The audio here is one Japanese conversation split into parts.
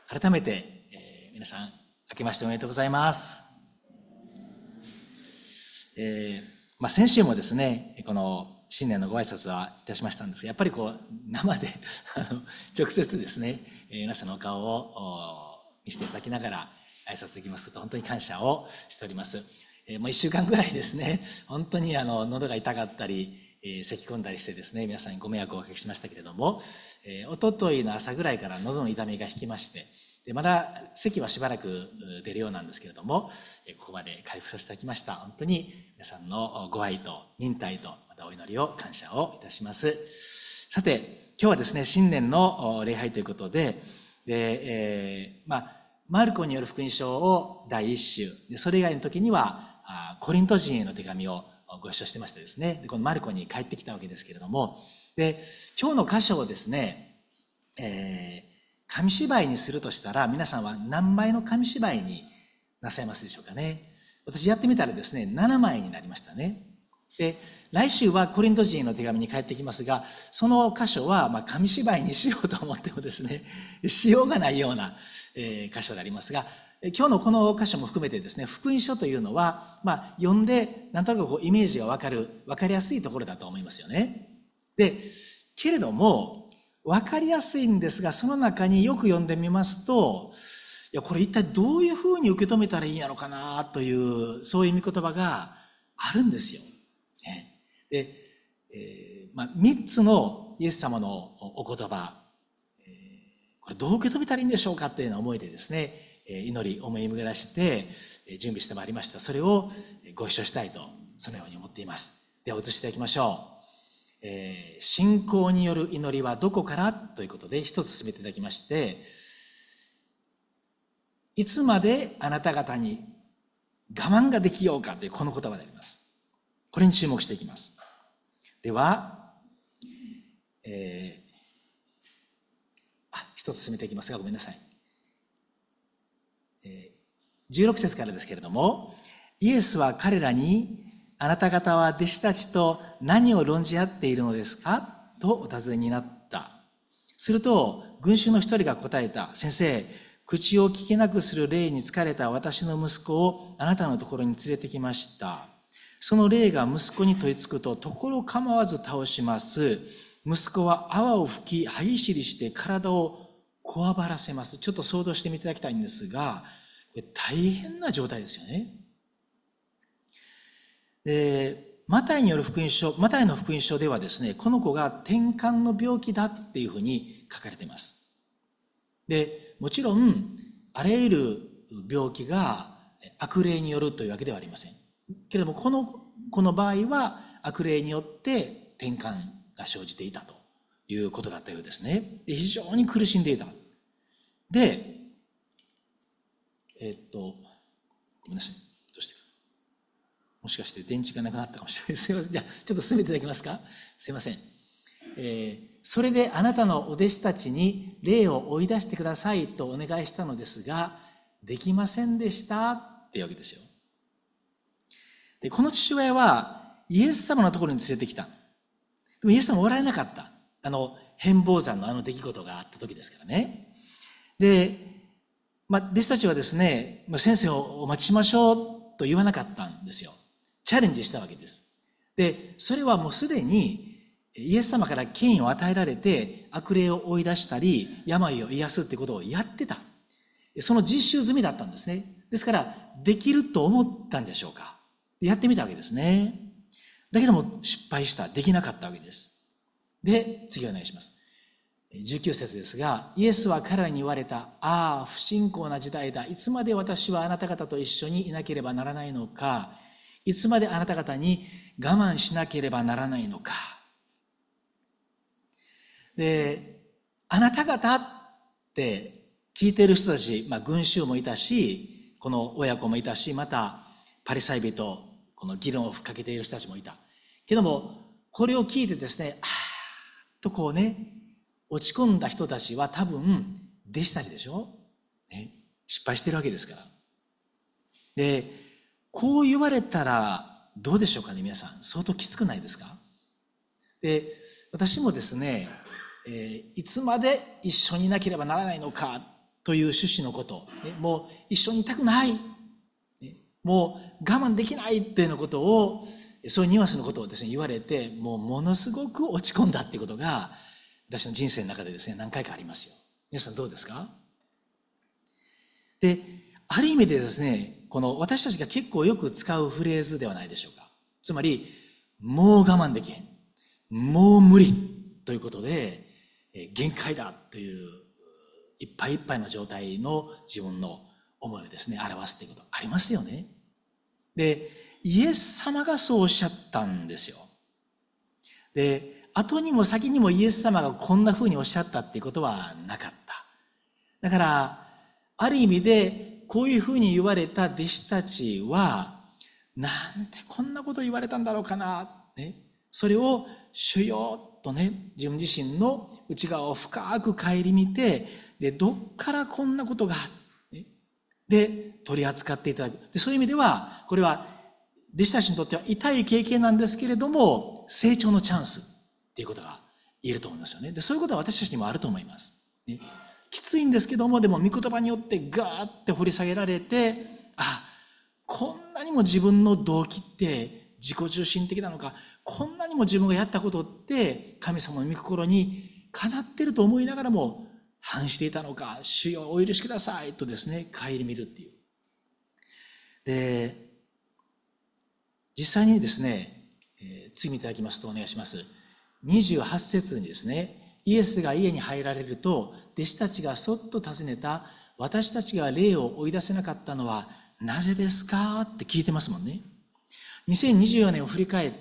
改めて、皆さん明けましておめでとうございます。先週もですね、この新年のご挨拶はいたしましたんですが、やっぱり生で直接ですね、皆さんのお顔を見せていただきながら挨拶できますと本当に感謝をしております。もう1週間ぐらいですね、本当に喉が痛かったり、咳き込んだりしてですね、皆さんにご迷惑をおかけしましたけれども、一昨日の朝ぐらいから喉の痛みが引きまして、でまだ咳はしばらく出るようなんですけれども、ここまで回復させていただきました。本当に皆さんのご愛と忍耐とまたお祈りを感謝をいたします。さて、今日はですね、新年の礼拝ということで、マルコによる福音書を第1週、それ以外の時にはコリント人への手紙をご一緒してましてですね、でこのマルコに帰ってきたわけですけれども、で今日の箇所をですね、紙芝居にするとしたら、皆さんは何枚の紙芝居になさいますでしょうかね。私やってみたらですね、7枚になりましたね。で来週はコリント人への手紙に帰ってきますが、その箇所は紙芝居にしようと思ってもですね、しようがないような箇所でありますが、今日のこの箇所も含めてですね、福音書というのは、読んでなんとなくイメージが分かりやすいところだと思いますよね。でけれども分かりやすいんですが、その中によく読んでみますと、いやこれ一体どういうふうに受け止めたらいいんやろかなという、そういう御言葉があるんですよ。で、3つのイエス様のお言葉、これどう受け止めたらいいんでしょうかというような思いでですね、祈り思い巡らして準備してまいりました。それをご一緒したいと、そのように思っています。では移していきましょう。信仰による祈りはどこからということで一つ進めていただきまして、いつまであなた方に我慢ができようかというこの言葉であります。これに注目していきます。では、一つ進めていきますが、ごめんなさい。16節からですけれども、イエスは彼らに、あなた方は弟子たちと何を論じ合っているのですかとお尋ねになった。すると群衆の一人が答えた。先生、口を聞けなくする霊に疲れた私の息子をあなたのところに連れてきました。その霊が息子に取り付くと、ところ構わず倒します。息子は泡を吹き歯ぎしりして体をこわばらせます。ちょっと想像してみていただきたいんですが、大変な状態ですよね。でマタイの福音書ではですね、この子が転換の病気だっていうふうに書かれています。でもちろんあらゆる病気が悪霊によるというわけではありませんけれども、この場合は悪霊によって転換が生じていたということだったようですね。で非常に苦しんでいた。でごめんなさい、どうしてか、もしかして電池がなくなったかもしれない。すいません。じゃあちょっと進めていただけますか。すいません。それであなたのお弟子たちに霊を追い出してくださいとお願いしたのですが、できませんでしたっていうわけですよ。でこの父親はイエス様のところに連れてきた。でもイエス様おられなかった。変貌山の出来事があった時ですからね。で弟子たちはですね、先生をお待ちしましょうと言わなかったんですよ。チャレンジしたわけです。でそれはもうすでにイエス様から権威を与えられて悪霊を追い出したり病を癒すってことをやってた。その実習済みだったんですね。ですからできると思ったんでしょうか。やってみたわけですね。だけども失敗した。できなかったわけです。で次お願いします。19節ですが、イエスは彼らに言われた。ああ、不信仰な時代だ。いつまで私はあなた方と一緒にいなければならないのか。いつまであなた方に我慢しなければならないのか。で、あなた方って聞いている人たち、群衆もいたし、この親子もいたし、またパリサイ人、この議論をふっかけている人たちもいた。けども、これを聞いてですね、と落ち込んだ人たちは多分弟子たちでしょ、失敗してるわけですから。でこう言われたらどうでしょうかね。皆さん相当きつくないですか。で私もですね、いつまで一緒にいなければならないのかとという趣旨のこと、もう一緒にいたくない、もう我慢できないっていうようなことを、そういうニュアンスのことをですね、言われて、もうものすごく落ち込んだっていうことが、私の人生の中でですね、何回かありますよ。皆さんどうですか？で、ある意味でですね、この私たちが結構よく使うフレーズではないでしょうか。つまり、もう我慢できへん。もう無理ということで、限界だといういっぱいいっぱいの状態の自分の思いをですね、表すということありますよね。で、イエス様がそうおっしゃったんですよ。で、後にも先にもイエス様がこんな風におっしゃったっていうことはなかった。だから、ある意味でこういう風に言われた弟子たちは、なんでこんなこと言われたんだろうかな、ね、それを主よとね、自分自身の内側を深く顧みて、で、どっからこんなことが、ね、で、取り扱っていただく。で、そういう意味では、これは弟子たちにとっては痛い経験なんですけれども、成長のチャンスっていうことが言えると思いますよね。で、そういうことは私たちにもあると思います。ね、きついんですけども、でも御言葉によってガーって掘り下げられて、あ、こんなにも自分の動機って自己中心的なのか、こんなにも自分がやったことって神様の御心にかなってると思いながらも反していたのか、主よお許しくださいとですね、顧みるっていう。で、実際にですね、次見ていただきますとお願いします。28節にですね、イエスが家に入られると、弟子たちがそっと尋ねた、私たちが霊を追い出せなかったのはなぜですかって聞いてますもんね。2024年を振り返って、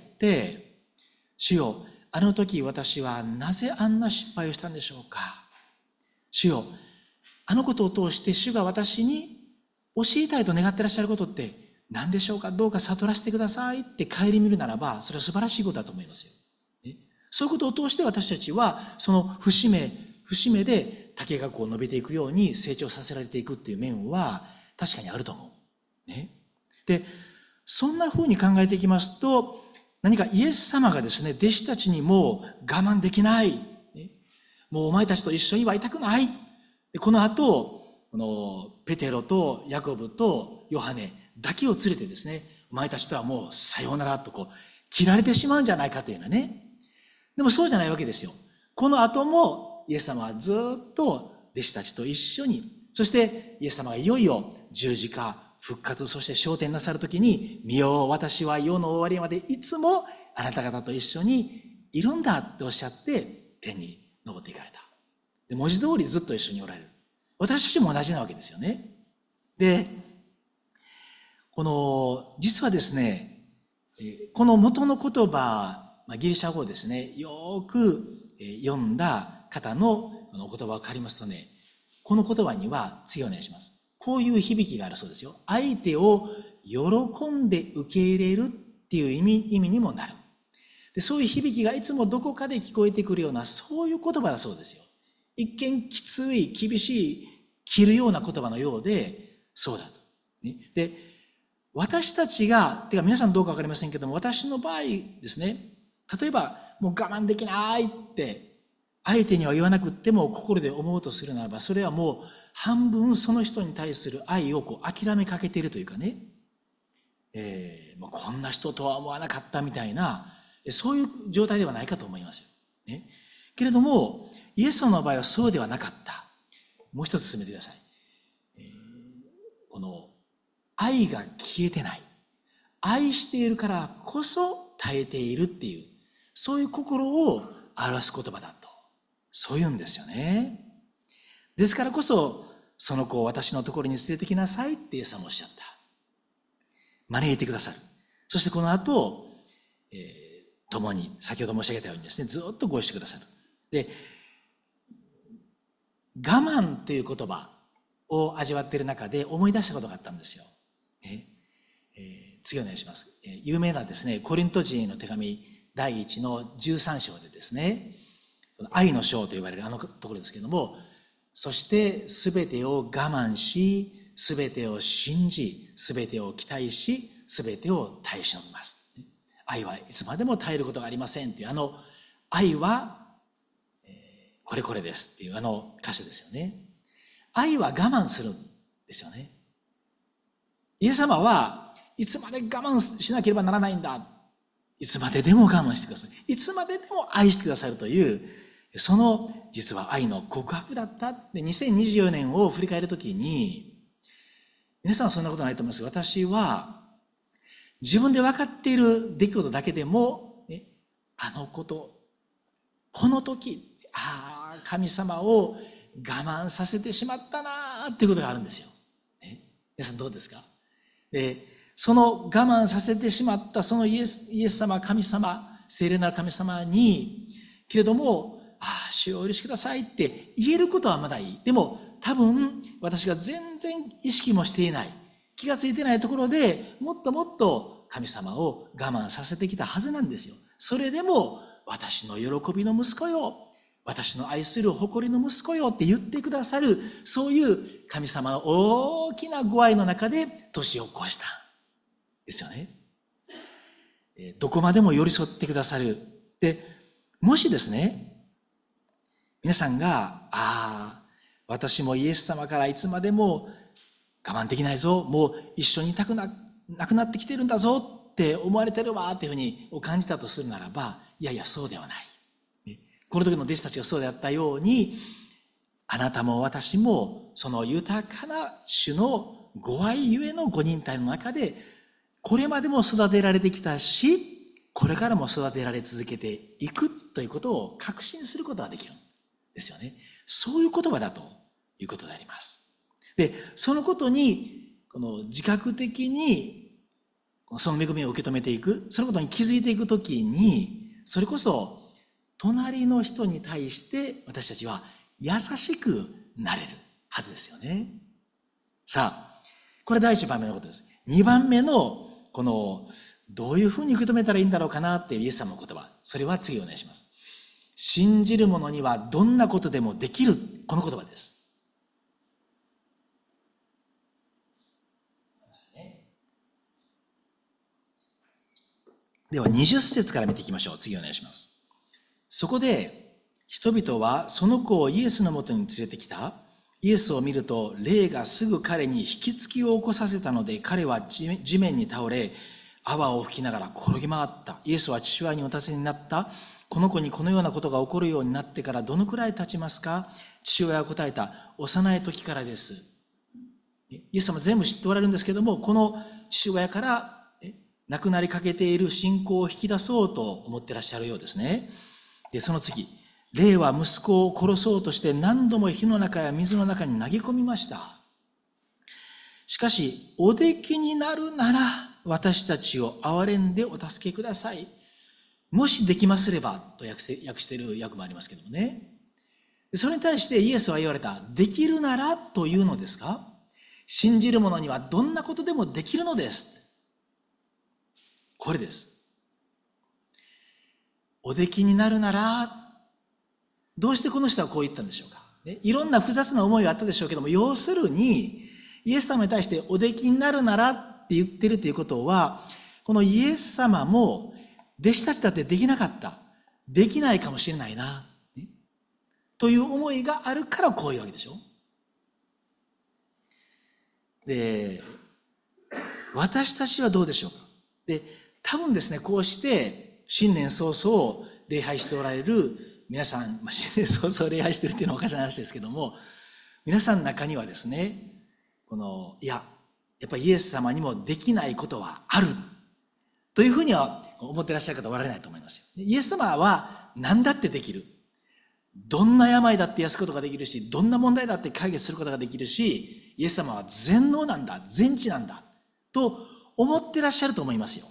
主よ、あの時私はなぜあんな失敗をしたんでしょうか。主よ、あのことを通して主が私に教えたいと願ってらっしゃることって何でしょうか。どうか悟らせてくださいって顧みるならば、それは素晴らしいことだと思いますよ。そういうことを通して私たちはその節目で竹がこう伸びていくように成長させられていくっていう面は確かにあると思う。ね。で、そんな風に考えていきますと、何かイエス様がですね、弟子たちにもう我慢できない。もうお前たちと一緒にはいたくない。この後、ペテロとヤコブとヨハネだけを連れてですね、お前たちとはもうさようならとこう切られてしまうんじゃないかというようなね。でもそうじゃないわけですよ。この後もイエス様はずっと弟子たちと一緒に、そしてイエス様がいよいよ十字架、復活、そして昇天なさるときに、見よう、私は世の終わりまでいつもあなた方と一緒にいるんだっておっしゃって天に昇っていかれた。で、文字通りずっと一緒におられる。私たちも同じなわけですよね。で、実はですね、この元の言葉、ギリシャ語をですね、よく読んだ方の言葉を借りますとね、この言葉には次お願いします。こういう響きがあるそうですよ。相手を喜んで受け入れるっていう意味にもなる。で、そういう響きがいつもどこかで聞こえてくるような、そういう言葉だそうですよ。一見きつい、厳しい、切るような言葉のようで、そうだと。で、私たちが、てか皆さんどうかわかりませんけども、私の場合ですね、例えばもう我慢できないって相手には言わなくっても心で思うとするならば、それはもう半分その人に対する愛をこう諦めかけているというかね、もうこんな人とは思わなかったみたいな、そういう状態ではないかと思いますよ。ね、けれどもイエス様の場合はそうではなかった。もう一つ進めてください。この愛が消えてない。愛しているからこそ耐えているっていう、そういう心を表す言葉だと。そういうんですよね。ですからこそ、その子を私のところに連れてきなさいってイエス様おっしゃった。招いてくださる。そしてこの後、共に、先ほど申し上げたようにですね、ずっとご一緒くださる。で、我慢という言葉を味わっている中で思い出したことがあったんですよ。次お願いします。有名なですね、コリント人への手紙第1の13章でですね、愛の章と呼ばれるあのところですけれども、そして全てを我慢し、全てを信じ、全てを期待し、全てを耐え忍びます。愛はいつまでも耐えることがありませんという愛はこれこれですっていう歌詞ですよね。 愛は我慢するんですよね。イエス様はいつまで我慢しなければならないんだ。いつまででも我慢してください。いつまででも愛してくださるという、その実は愛の告白だった。で、2024年を振り返るときに、皆さんはそんなことないと思いますが、私は自分で分かっている出来事だけでも、ね、あのこと、この時、神様を我慢させてしまったなっていうことがあるんですよ。ね、皆さんどうですか？で、その我慢させてしまったそのイエス様、神様、聖霊なる神様に、けれども、主をお許しくださいって言えることはまだいい。でも多分私が全然意識もしていない、気がついてないところでもっともっと神様を我慢させてきたはずなんですよ。それでも私の喜びの息子よ、私の愛する誇りの息子よって言ってくださる、そういう神様の大きなご愛の中で年を越したんですよね。どこまでも寄り添ってくださる。で、もしですね、皆さんが、私もイエス様からいつまでも我慢できないぞ、もう一緒にいたくなくなってきてるんだぞって思われてるわっていうふうに感じたとするならば、いやいやそうではない。この時の弟子たちがそうであったように、あなたも私もその豊かな主のご愛ゆえのご忍耐の中で、これまでも育てられてきたし、これからも育てられ続けていくということを確信することができるんですよね。そういう言葉だということであります。で、そのことにこの自覚的にその恵みを受け止めていく、そのことに気づいていくときに、それこそ隣の人に対して私たちは優しくなれるはずですよね。さあ、これ第一番目のことです。二番目のこのどういうふうに受け止めたらいいんだろうかなっていうイエス様の言葉、それは次お願いします。信じる者にはどんなことでもできる、この言葉です。では20節から見ていきましょう。次お願いします。そこで人々はその子をイエスのもとに連れてきた。イエスを見ると霊がすぐ彼に引きつきを起こさせたので、彼は地面に倒れ泡を吹きながら転げ回った。イエスは父親にお尋ねになった。この子にこのようなことが起こるようになってからどのくらい経ちますか？父親は答えた。幼い時からです。イエス様全部知っておられるんですけども、この父親から亡くなりかけている信仰を引き出そうと思ってらっしゃるようですね。で、その次、霊は息子を殺そうとして何度も火の中や水の中に投げ込みました。しかし、おできになるなら私たちを憐れんでお助けください。もしできますればと訳している訳もありますけどもね。それに対してイエスは言われた。できるならというのですか？信じる者にはどんなことでもできるのです。これです。おできになるなら、どうしてこの人はこう言ったんでしょうか。いろんな複雑な思いがあったでしょうけども、要するにイエス様に対しておできになるならって言ってるということは、このイエス様も弟子たちだってできなかった、できないかもしれないな、という思いがあるからこういうわけでしょ。で、私たちはどうでしょうか。で、多分ですね、こうして新年早々礼拝しておられる皆さん、新年早々礼拝してるっていうのはおかしな話ですけども、皆さんの中にはですね、やっぱりイエス様にもできないことはあるというふうには思っていらっしゃる方はおられないと思いますよ。イエス様は何だってできる。どんな病だって癒すことができるし、どんな問題だって解決することができるし、イエス様は全能なんだ、全知なんだと思ってらっしゃると思いますよ。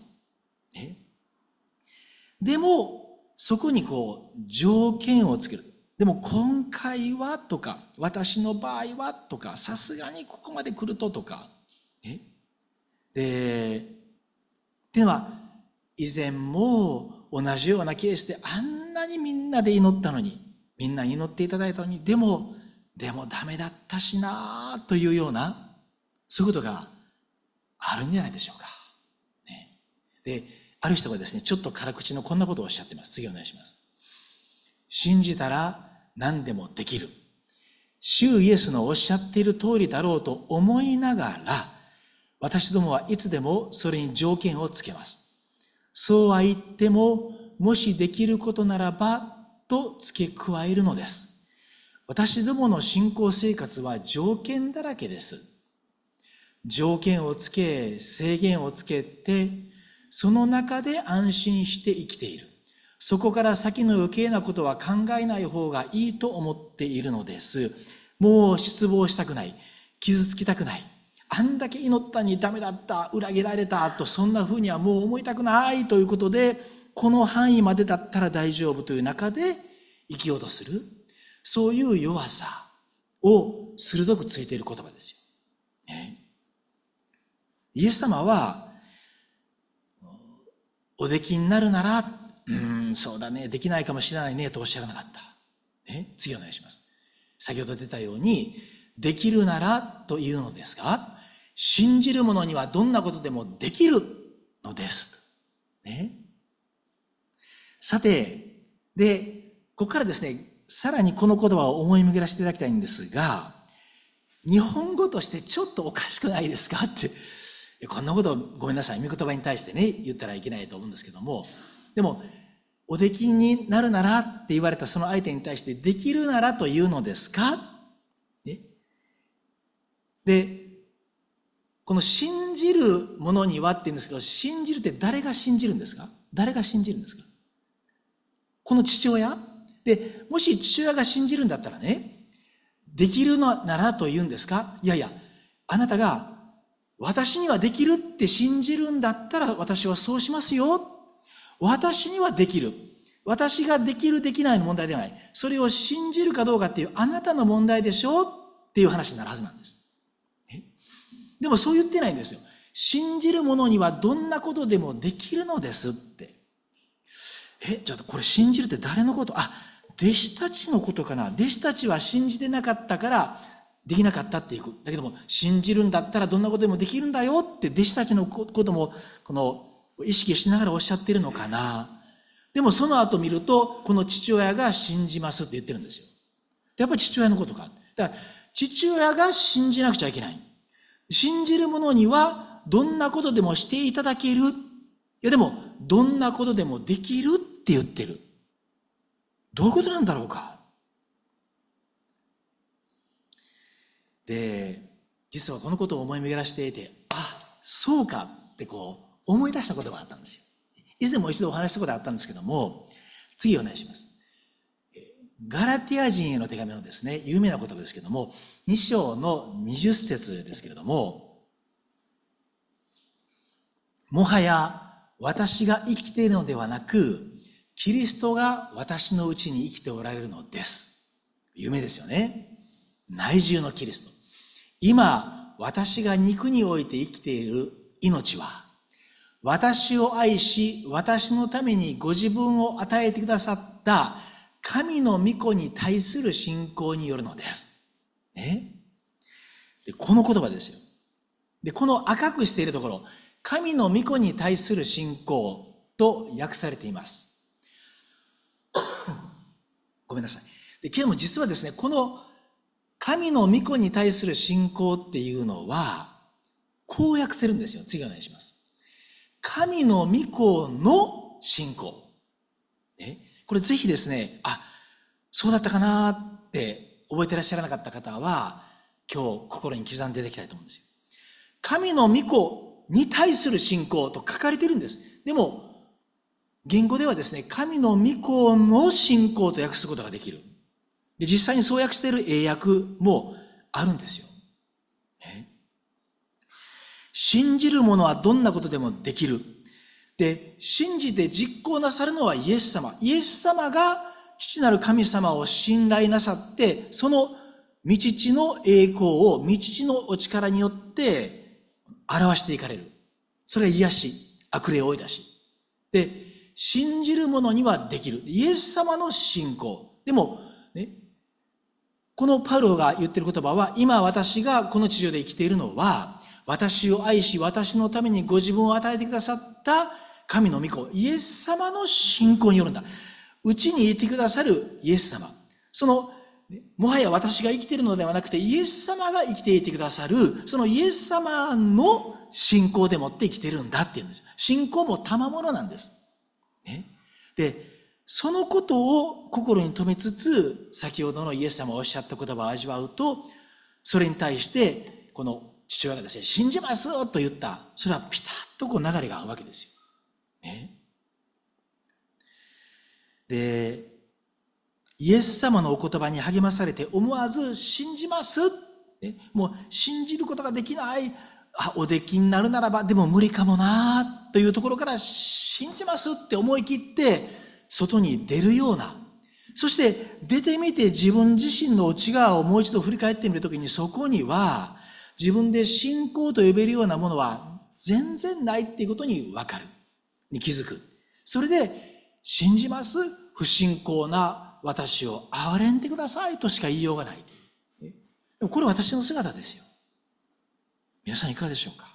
でもそこに条件をつける。でも今回はとか、私の場合はとか、さすがにここまで来るととか、っていうのは、以前も同じようなケースであんなにみんなで祈ったのに、みんなに祈っていただいたのに、でもダメだったしなというような、そういうことがあるんじゃないでしょうか。で、ある人がですね、ちょっと辛口のこんなことをおっしゃっています。次お願いします。信じたら何でもできる。 主イエスのおっしゃっている通りだろうと思いながら、私どもはいつでもそれに条件をつけます。そうは言っても、もしできることならば、と付け加えるのです。私どもの信仰生活は条件だらけです。条件をつけ、制限をつけて、その中で安心して生きている。そこから先の余計なことは考えない方がいいと思っているのです。もう失望したくない。傷つきたくない。あんだけ祈ったにダメだった、裏切られたと、そんなふうにはもう思いたくないということで、この範囲までだったら大丈夫という中で生きようとする。そういう弱さを鋭くついている言葉ですよ。イエス様は、おできになるなら、そうだね、できないかもしれないねとおっしゃらなかった。次お願いします。先ほど出たように、できるならというのですが、信じる者にはどんなことでもできるのです。さて、で、ここからですね、さらにこの言葉を思い巡らせていただきたいんですが、日本語としてちょっとおかしくないですかって、こんなことごめんなさい、御言葉に対してね、言ったらいけないと思うんですけども、でも、おできになるならって言われたその相手に対して、できるならというのですか？で、この信じる者にはって言うんですけど、信じるって誰が信じるんですか？誰が信じるんですか？この父親で、もし父親が信じるんだったらね、できるのならと言うんですか？いやいや、あなたが私にはできるって信じるんだったら私はそうしますよ。私にはできる。私ができるできないの問題ではない。それを信じるかどうかっていうあなたの問題でしょっていう話になるはずなんです。でもそう言ってないんですよ。信じる者にはどんなことでもできるのですって。ちょっとこれ信じるって誰のこと？弟子たちのことかな。弟子たちは信じてなかったからできなかったっていう。だけども信じるんだったらどんなことでもできるんだよって弟子たちのこともこの意識しながらおっしゃっているのかな。でもその後見るとこの父親が信じますって言ってるんですよ。やっぱり父親のことか。だから父親が信じなくちゃいけない。信じる者にはどんなことでもしていただける。いやでもどんなことでもできるって言ってる。どういうことなんだろうか。で、実はこのことを思い巡らしていて、そうかって思い出したことがあったんですよ。以前も一度お話したことがあったんですけども、次お願いします。ガラティア人への手紙のですね、有名な言葉ですけども、2章の20節ですけれども、もはや私が生きているのではなく、キリストが私のうちに生きておられるのです。有名ですよね。内住のキリスト。今、私が肉において生きている命は、私を愛し、私のためにご自分を与えてくださった神の御子に対する信仰によるのです。でこの言葉ですよ。で、この赤くしているところ、神の御子に対する信仰と訳されています。ごめんなさい。で、けども実はですね、この神の御子に対する信仰っていうのは、こう訳せるんですよ。次お願いします。神の御子の信仰。これぜひですね、そうだったかなって覚えてらっしゃらなかった方は、今日心に刻んでいただきたいと思うんですよ。神の御子に対する信仰と書かれているんです。でも、言語ではですね、神の御子の信仰と訳すことができる。で、実際にそう訳している英訳もあるんですよ。信じる者はどんなことでもできる。で、信じて実行なさるのはイエス様。イエス様が父なる神様を信頼なさって、その御父の栄光を御父のお力によって表していかれる。それは癒し、悪霊を追い出し。で、信じる者にはできる。イエス様の信仰。でも、このパウロが言っている言葉は、今私がこの地上で生きているのは、私を愛し、私のためにご自分を与えてくださった神の御子、イエス様の信仰によるんだ。うちにいてくださるイエス様。そのもはや私が生きているのではなくて、イエス様が生きていてくださる、そのイエス様の信仰でもって生きているんだって言うんですよ。信仰も賜物なんです。で、そのことを心に留めつつ、先ほどのイエス様がおっしゃった言葉を味わうと、それに対して、この父親がですね、信じますと言った、それはピタッとこう流れが合うわけですよ。で、イエス様のお言葉に励まされて思わず信じます。もう信じることができない。おできになるならば、でも無理かもなというところから信じますって思い切って外に出るような。そして出てみて自分自身の内側をもう一度振り返ってみるときに、そこには自分で信仰と呼べるようなものは全然ないっていうことに分かる。に気づく。それで信じます。不信仰な私を憐れんでくださいとしか言いようがない。でもこれは私の姿ですよ。皆さんいかがでしょうか。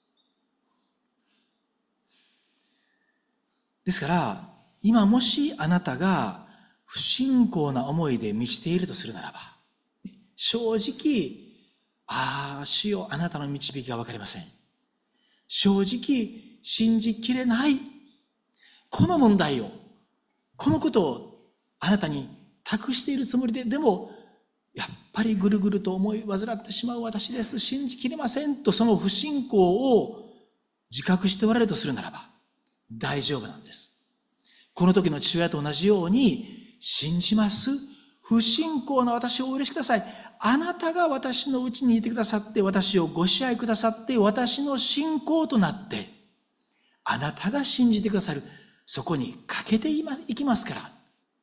ですから、今もしあなたが不信仰な思いで満ちているとするならば、正直、主よ、あなたの導きが分かりません。正直、信じきれない。この問題を、このことをあなたに託しているつもりで、でも、やっぱりぐるぐると思い煩ってしまう私です。信じきれませんと、その不信仰を自覚しておられるとするならば、大丈夫なんです。この時の父親と同じように、信じます。不信仰な私をお許しください。あなたが私のうちにいてくださって、私をご支配くださって、私の信仰となって、あなたが信じてくださる。そこにかけていきますから。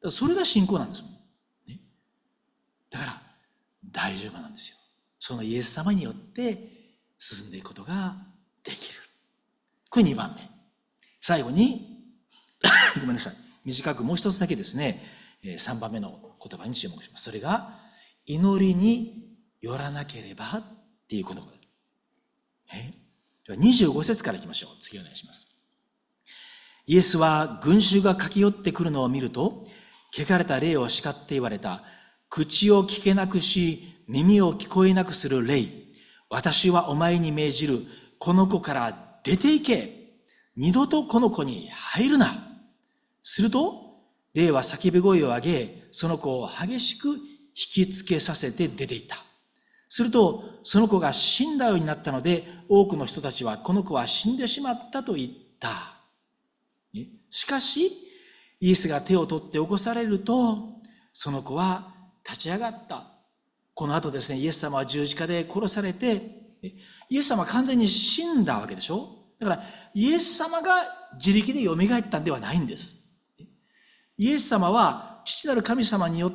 それが信仰なんですもん。だから、大丈夫なんですよ。そのイエス様によって進んでいくことができる。これ2番目。最後に、ごめんなさい。短くもう一つだけですね、3番目の言葉に注目します。それが、祈りによらなければっていうことです。では25節からいきましょう。次お願いします。イエスは群衆が駆け寄ってくるのを見ると、汚れた霊を叱って言われた。口を聞けなくし、耳を聞こえなくする霊。私はお前に命じる。この子から出て行け。二度とこの子に入るな。すると、霊は叫び声を上げ、その子を激しく引きつけさせて出て行った。すると、その子が死んだようになったので、多くの人たちはこの子は死んでしまったと言った。しかし、イエスが手を取って起こされると、その子は立ち上がった。この後ですね、イエス様は十字架で殺されて、イエス様は完全に死んだわけでしょ。だから、イエス様が自力で蘇ったんではないんです。イエス様は父なる神様によって、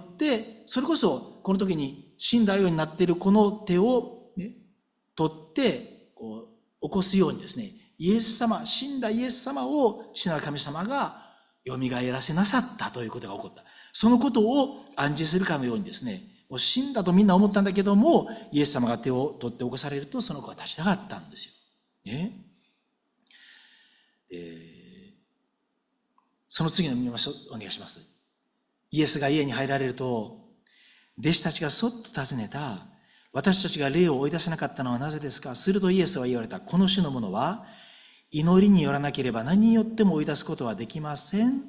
それこそこの時に死んだようになっているこの手を、取って起こすようにですね、イエス様、死んだイエス様を父なる神様が蘇らせなさったということが起こった。そのことを暗示するかのようにですね、もう死んだとみんな思ったんだけども、イエス様が手を取って起こされると、その子は立ち上がったんですよ。その次の見ましょう。お願いします。イエスが家に入られると、弟子たちがそっと尋ねた。私たちが霊を追い出せなかったのはなぜですか。するとイエスは言われた。この種のものは、祈りによらなければ何によっても追い出すことはできませんって。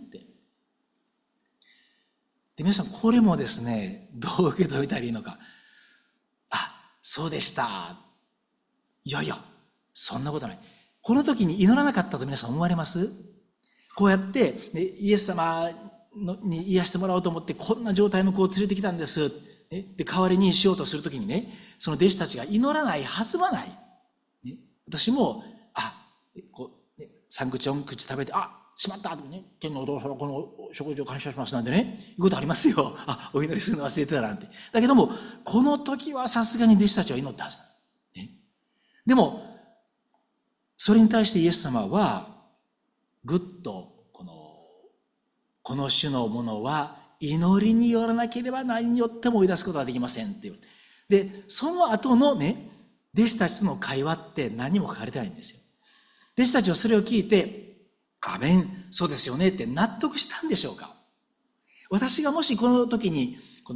で、皆さん、これもですね、どう受け止めたらいいのか。そうでした。いやいや、そんなことない。この時に祈らなかったと皆さん思われます？こうやって、イエス様に癒してもらおうと思って、こんな状態の子を連れてきたんです。で、代わりにしようとするときにね、その弟子たちが祈らないはずはない。私も、3口4口食べて、しまったとね、天のお父様、この食事を感謝しますなんてね、いうことありますよ。お祈りするの忘れてたなんて。だけども、この時はさすがに弟子たちは祈ったはずだ。でも、それに対してイエス様は、ぐっと、この種のものは、祈りによらなければ何によっても追い出すことはできませんっていう。で、その後のね、弟子たちとの会話って何も書かれてないんですよ。弟子たちはそれを聞いて、アメン、そうですよねって納得したんでしょうか。私がもしこの時に、この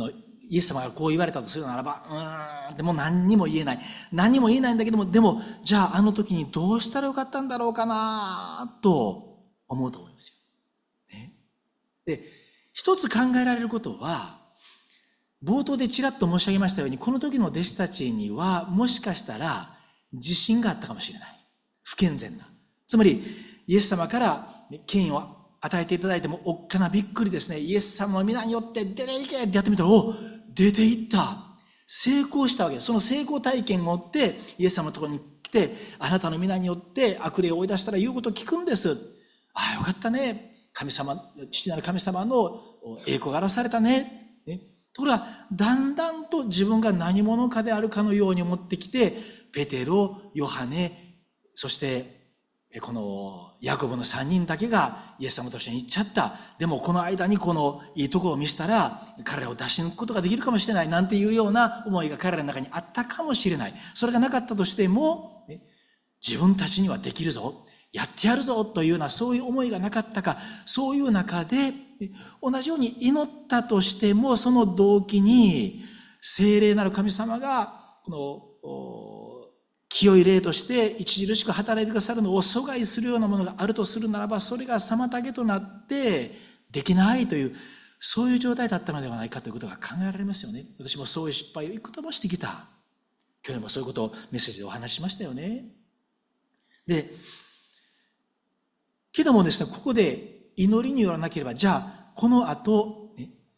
イエス様がこう言われたとするならば、でも何にも言えない。何にも言えないんだけども、でも、じゃああの時にどうしたらよかったんだろうかな、と思うと思いますよ。ね。で、一つ考えられることは、冒頭でちらっと申し上げましたように、この時の弟子たちには、もしかしたら自信があったかもしれない。不健全な。つまり、イエス様から権威を与えていただいても、おっかなびっくりですね。イエス様の皆によって出ていけってやってみたら、出ていった。成功したわけです。その成功体験を持って、イエス様のところに来て、あなたの皆によって悪霊を追い出したら言うことを聞くんです。ああ、よかったね。神様、父なる神様の栄光が表されたね。ところが、だんだんと自分が何者かであるかのように思ってきて、ペテロ、ヨハネ、そしてこのヤコブの3人だけがイエス様と一緒に行っちゃった。でもこの間にこのいいところを見せたら彼らを出し抜くことができるかもしれないなんていうような思いが彼らの中にあったかもしれない。それがなかったとしても、自分たちにはできるぞ、やってやるぞというようなそういう思いがなかったか、そういう中で同じように祈ったとしても、その動機に聖霊なる神様がこの清い霊として著しく働いてくださるのを阻害するようなものがあるとするならば、それが妨げとなってできないという、そういう状態だったのではないかということが考えられますよね。私もそういう失敗を幾度もしてきた。去年もそういうことをメッセージでお話ししましたよね。で、けどもですね、ここで祈りによらなければ、じゃあこの後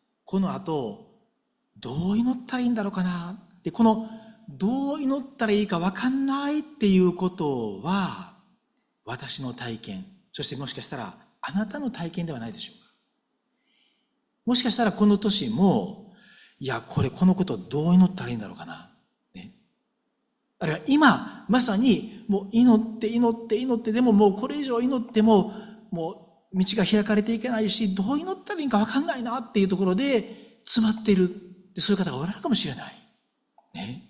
どう祈ったらいいんだろうかな。で、このどう祈ったらいいか分かんないっていうことは、私の体験、そしてもしかしたらあなたの体験ではないでしょうか。もしかしたらこの年も、いや、このことどう祈ったらいいんだろうかな。ね。あるいは今、まさにもう祈ってでももうこれ以上祈っても、もう道が開かれていけないし、どう祈ったらいいか分かんないなっていうところで詰まっている。そういう方がおられるかもしれない。ね。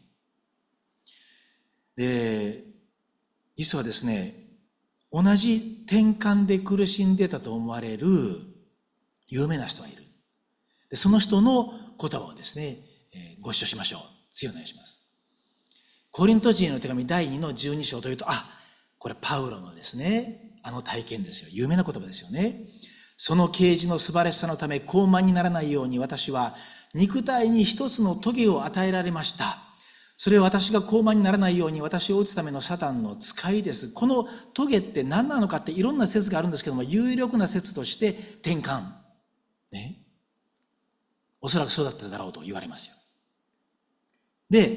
で、実はですね、同じ転換で苦しんでたと思われる有名な人がいる。でその人の言葉をですね、ご一緒しましょう。次お願いします。コリント人への手紙第2の12章というと、これパウロのですね、あの体験ですよ。有名な言葉ですよね。その啓示の素晴らしさのため高慢にならないように、私は肉体に一つの棘を与えられました。それは私が高慢にならないように私を打つためのサタンの使いです。この棘って何なのかっていろんな説があるんですけども、有力な説として転換。ね。おそらくそうだっただろうと言われますよ。で、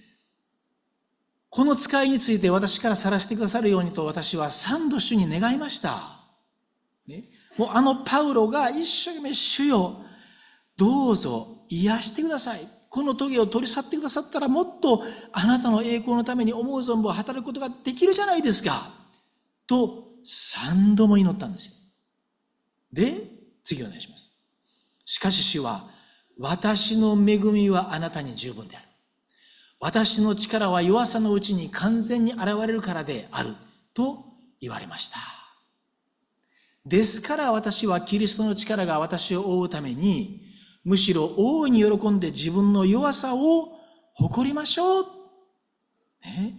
この使いについて私から晒してくださるようにと私は3度主に願いました。ね。もうあのパウロが一生懸命主よ、どうぞ癒してください。この棘を取り去ってくださったらもっとあなたの栄光のために思う存分働くことができるじゃないですか。と3度も祈ったんですよ。で、次お願いします。しかし主は、私の恵みはあなたに十分である。私の力は弱さのうちに完全に現れるからである。と言われました。ですから私はキリストの力が私を覆うために、むしろ大いに喜んで自分の弱さを誇りましょう。ね。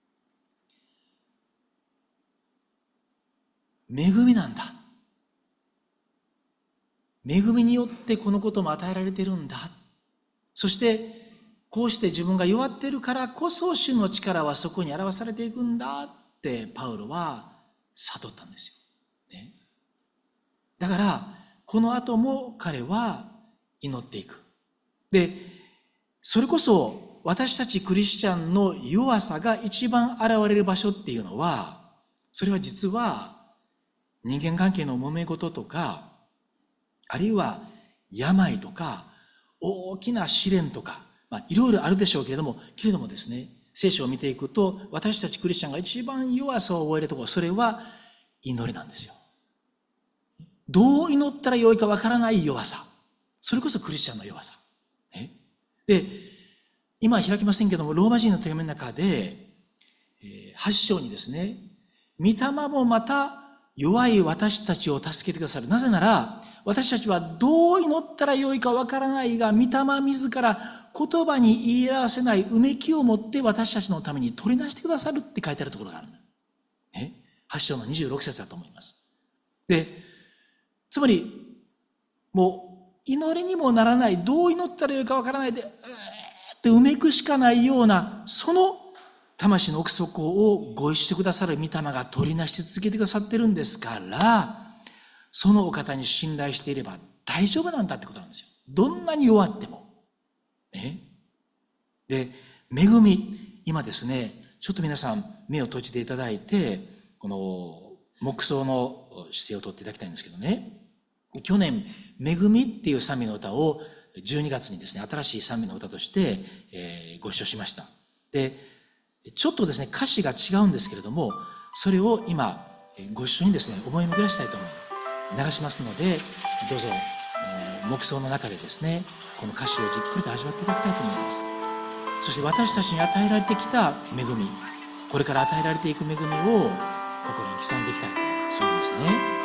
恵みなんだ。恵みによってこのことも与えられているんだ。そしてこうして自分が弱っているからこそ主の力はそこに表されていくんだってパウロは悟ったんですよ。ね。だからこの後も彼は祈っていく。で、それこそ私たちクリスチャンの弱さが一番現れる場所っていうのは、それは実は人間関係の揉め事とか、あるいは病とか大きな試練とか、いろいろあるでしょうけれどもですね、聖書を見ていくと私たちクリスチャンが一番弱さを覚えるところ、それは祈りなんですよ。どう祈ったらよいかわからない弱さ、それこそクリスチャンの弱さ。で、今開きませんけども、ローマ人の手紙の中で、8章にですね、御霊もまた弱い私たちを助けてくださる。なぜなら、私たちはどう祈ったらよいかわからないが、御霊自ら言葉に言い表せないうめきを持って私たちのために取りなしてくださるって書いてあるところがある。8章の26節だと思います。で、つまり、もう祈りにもならない、どう祈ったらよいかわからないで、ってうめくしかないような、その魂の奥底をご一緒してくださる御霊が取りなし続けてくださってるんですから、そのお方に信頼していれば大丈夫なんだってことなんですよ。どんなに弱っても。で、恵み、今ですね、ちょっと皆さん目を閉じていただいて、この黙想の姿勢をとっていただきたいんですけどね、去年、恵みっていう賛美の歌を12月にですね、新しい賛美の歌として、ご一緒しました。で、ちょっとですね、歌詞が違うんですけれども、それを今、ご一緒にですね、思い巡らしたいと思う。流しますので、どうぞ、黙想の中でですね、この歌詞をじっくりと味わっていただきたいと思います。そして私たちに与えられてきた恵み、これから与えられていく恵みを心に刻んでいきたい。そう思いますね。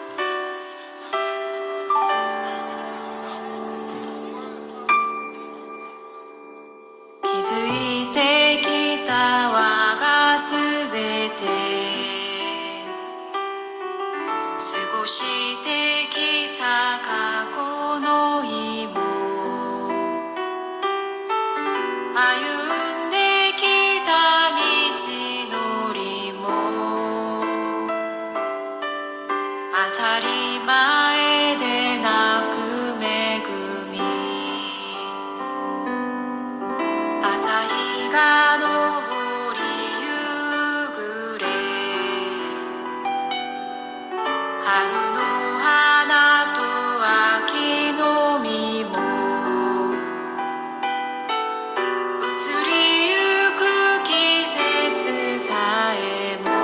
築いてきた我がすべて、過ごしてきた過去の日も、歩んできた道のりも、当たり前でなく恵み、朝日が昇り夕暮れ、春の花と秋の実も、移りゆく季節さえも、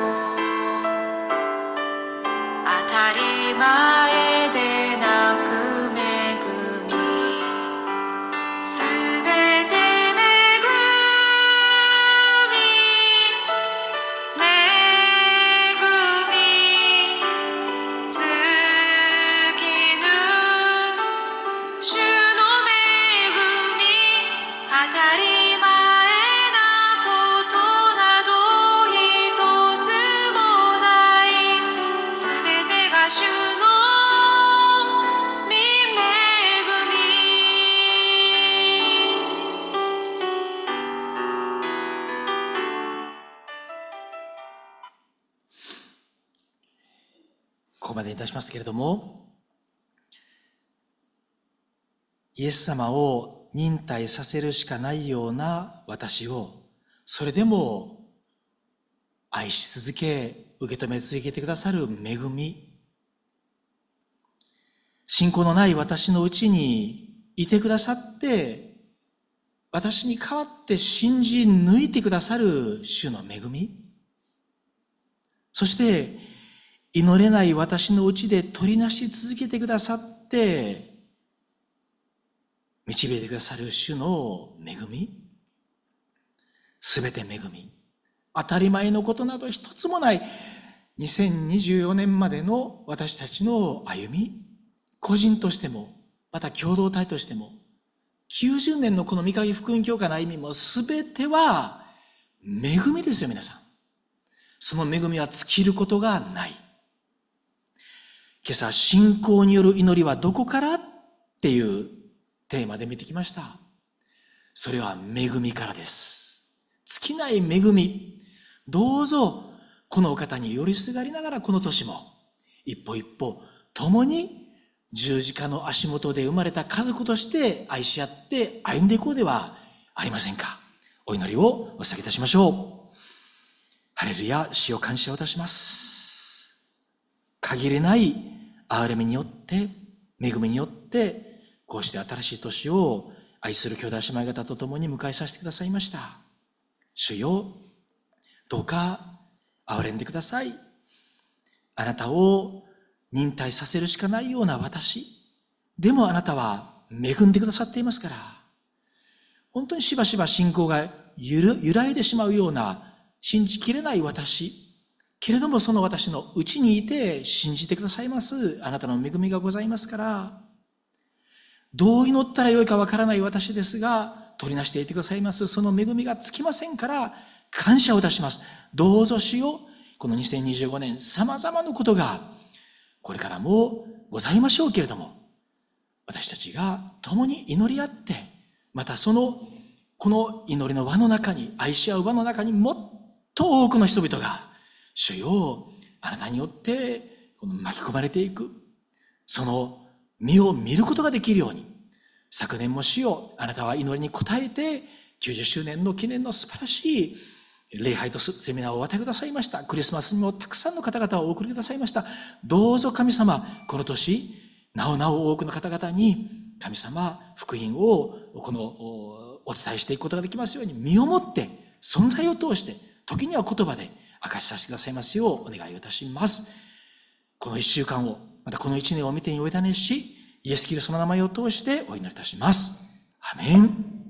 当たり前でなく恵み、すべてここまでいたしますけれども、イエス様を忍耐させるしかないような私を、それでも愛し続け、受け止め続けてくださる恵み、信仰のない私のうちにいてくださって、私に代わって信じ抜いてくださる主の恵み、そして祈れない私のうちで取りなし続けてくださって、導いてくださる主の恵み、すべて恵み、当たり前のことなど一つもない2024年までの私たちの歩み、個人としても、また共同体としても、90年のこの御影福音教会の歩みもすべては恵みですよ、皆さん。その恵みは尽きることがない。今朝、信仰による祈りはどこからっていうテーマで見てきました。それは恵みからです。尽きない恵み。どうぞ、このお方に寄りすがりながらこの年も、一歩一歩、共に十字架の足元で生まれた家族として愛し合って歩んでいこうではありませんか。お祈りをお捧げいたしましょう。ハレルヤ、主を感謝をいたします。限りない憐れみによって、恵みによって、こうして新しい年を愛する兄弟姉妹方と共に迎えさせてくださいました。主よ、どうか憐れんでください。あなたを忍耐させるしかないような私。でもあなたは恵んでくださっていますから、本当にしばしば信仰が揺らいでしまうような信じきれない私。 けれどもその私のうちにいて信じてくださいます。あなたの恵みがございますから、どう祈ったらよいかわからない私ですが、取りなしていてくださいます。その恵みがつきませんから、感謝をいたします。どうぞ主よ、この2025年、様々なことが、これからもございましょうけれども、私たちが共に祈り合って、またこの祈りの輪の中に、愛し合う輪の中にもっと多くの人々が、主よ、あなたによって巻き込まれていく、その実を見ることができるように、昨年も主よ、あなたは祈りに応えて、90周年の記念の素晴らしい礼拝とセミナーをお与えくださいました。クリスマスにもたくさんの方々をお送りくださいました。どうぞ神様、この年、なおなお多くの方々に、神様、福音をお伝えしていくことができますように、身をもって、存在を通して、時には言葉で明かしさせてくださいますようお願いをいたします。この1週間を、またこの1年を見てにおいだねし、イエス・キリストの名前を通してお祈りいたします。アメン。